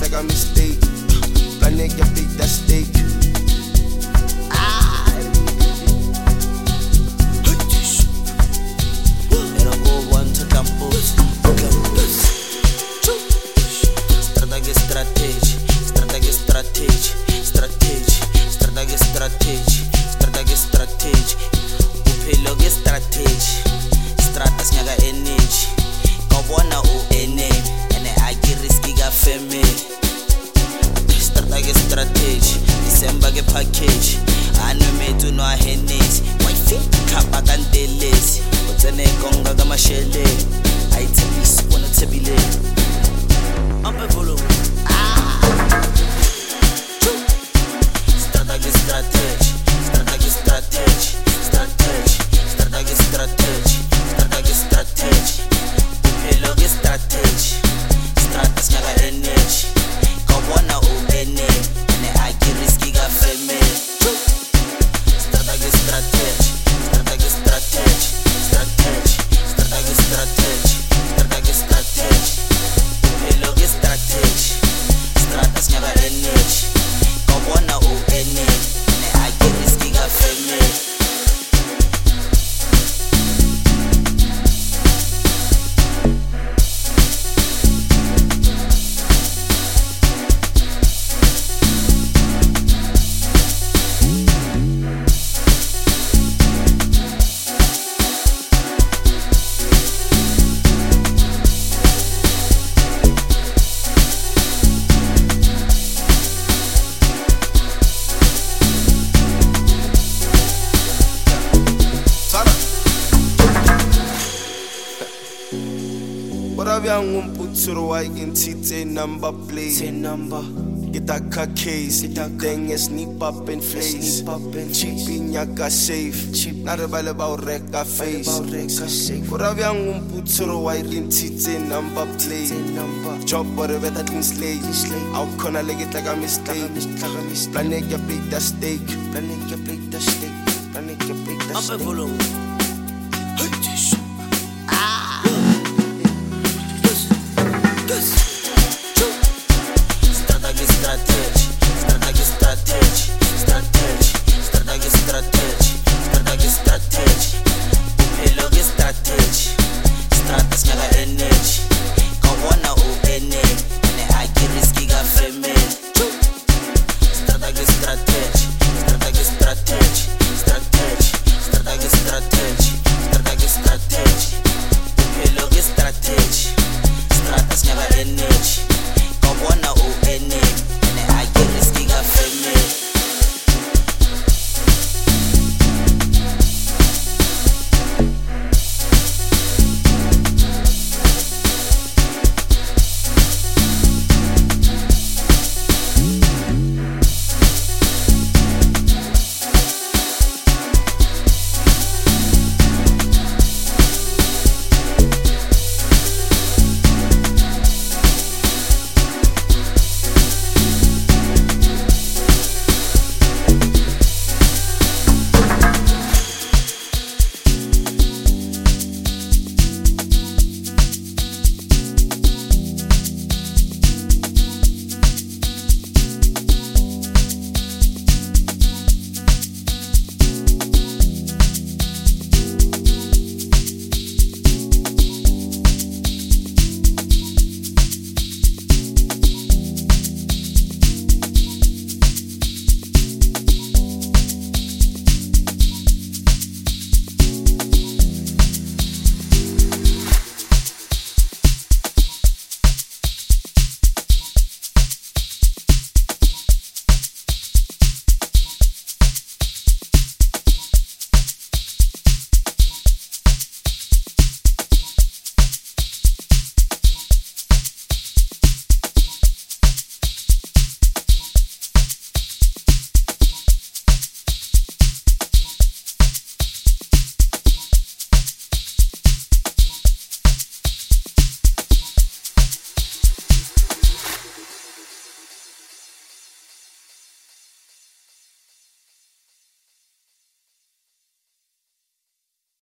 like a mistake. Planet your big that steak. Package anometu no ahenesi wayifikapa kandelezi utsene konga kamashele ayithembisi kona thebile ampe volume strategy strategy strategy strategy strategy strategy strategy strategy strategy uphelo ke strategy strategy ngaka energy kawona u energy ene akiriski ka family strategy strategy strategy strategy strategy strategy strategy strategy strategy uphelo ke strategy strategy ngaka energy kawona u energy ene akiriski ka family Young put to the white in T number plate. 10 number Get that car case. Then you sneak up and face. Cheap in your safe. Cheap not about wreck a face. What have young put to the white in T number plate. Job whatever that means slave. How can I leg it like a mistake? Planet your big that steak. Planet your big that steak. Planet your big that steak.